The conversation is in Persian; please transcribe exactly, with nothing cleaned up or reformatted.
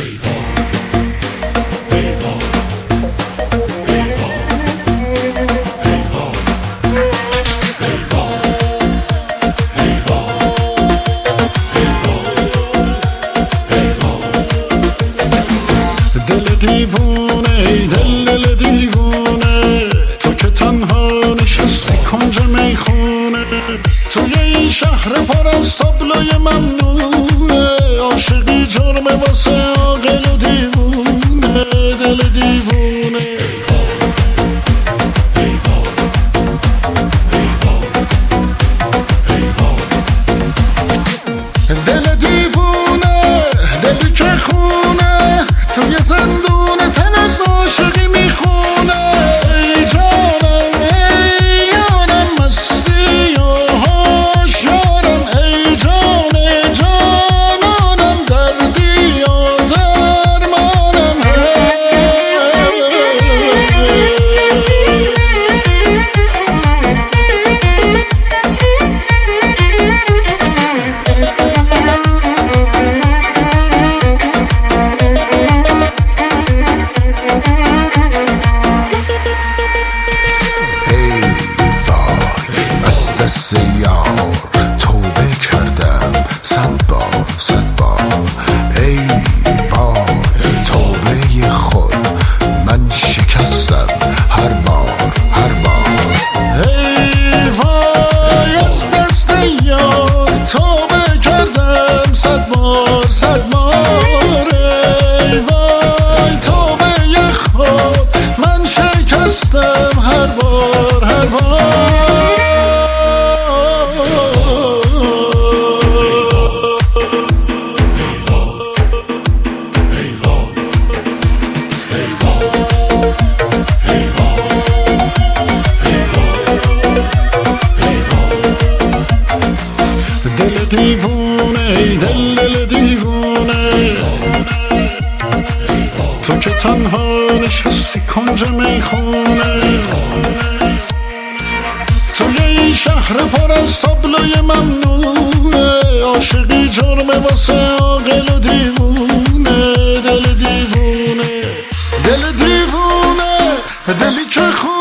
دل دیوونه ای دل دل دیوونه، تو که تنها نشستی کنج میخونه، توی این شهر پر از تابلوی ممنوعه، عاشقی جرمه واسه عاقل و دیوونه، دل دیوونه. دل دیوونه دلی که خونه، توی زندون تن از عاشقی میخونه، ای جانم ای یارم مستی و هاشیارم، ای جان جانانم دردی و درمانم. دست یار توبه کردم صد بار صد بار، ای وای توبه خود من شکستم هر بار هر بار. ای وای از دست یار توبه کردم صد بار صد بار، ای وای توبه خود من شکستم هر بار هر بار. دل دیوونه ای دل دل دیوونه، تو که تنها نشستی کنج میخونه، توی این شهر پر از تابلوی ممنوعه، عاشقی جرمه واسه عاقل و دیوونه، دل دیوونه دل دیوونه دلی که خونه.